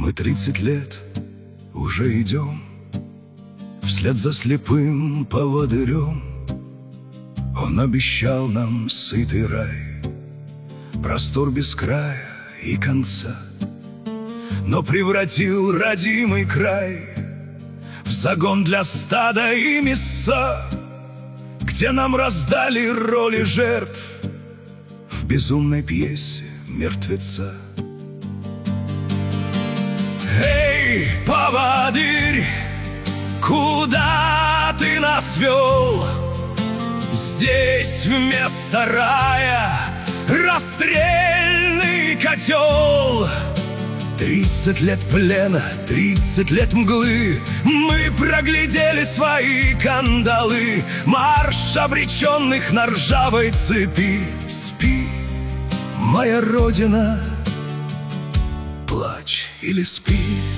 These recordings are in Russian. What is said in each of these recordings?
Мы 30 лет уже идем вслед за слепым поводырем. Он обещал нам сытый рай, простор без края и конца, но превратил родимый край в загон для стада и мяса, где нам раздали роли жертв в безумной пьесе мертвеца. Эй, поводырь, куда ты нас вел? Здесь вместо рая расстрельный котел. 30 лет плена, 30 лет мглы, мы проглядели свои кандалы. Марш обреченных на ржавой цепи. Спи, моя родина, плачь или спи.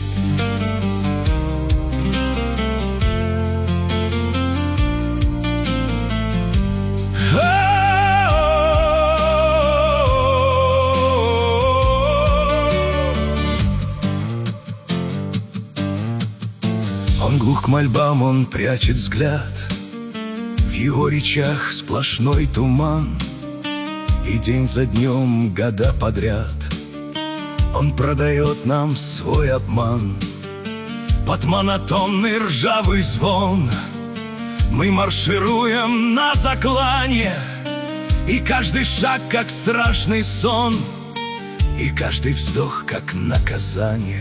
Он глух к мольбам, он прячет взгляд, в его речах сплошной туман. И день за днем, года подряд, он продает нам свой обман. Под монотонный ржавый звон мы маршируем на заклане, и каждый шаг как страшный сон, и каждый вздох как наказание.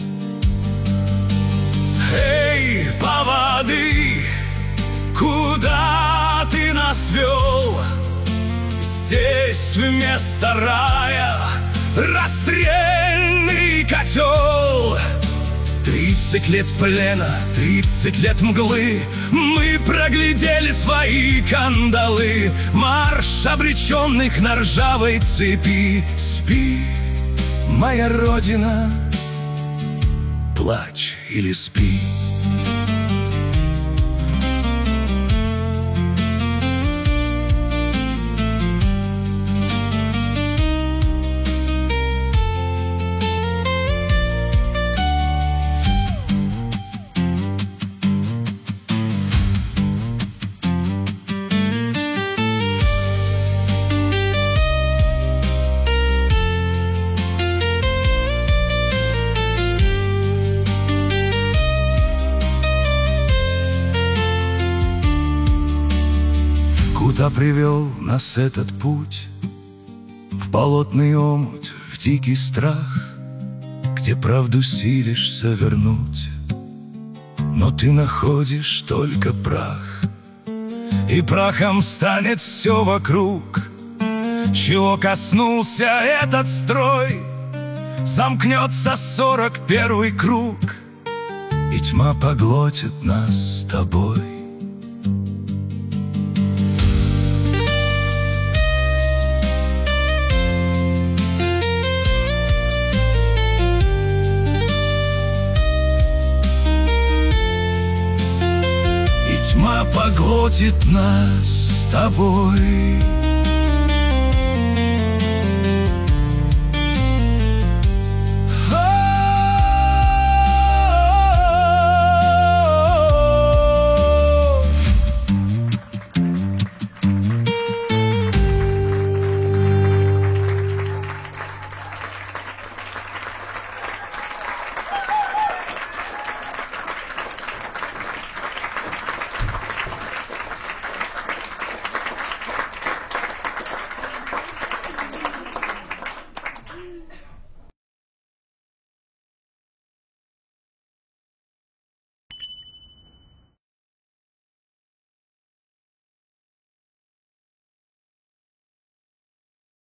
Эй, поводырь, куда ты нас вел? Здесь вместо рая расстрельный котел. 30 лет плена, 30 лет мглы, мы проглядели свои кандалы. Марш обреченных на ржавой цепи. Спи, моя родина, плачь или спи. Куда привел нас этот путь? В болотный омут, в дикий страх, где правду силишься вернуть, но ты находишь только прах. И прахом станет все вокруг, чего коснулся этот строй. Замкнется 41-й круг, и тьма поглотит нас с тобой. Тьма поглотит нас с тобой.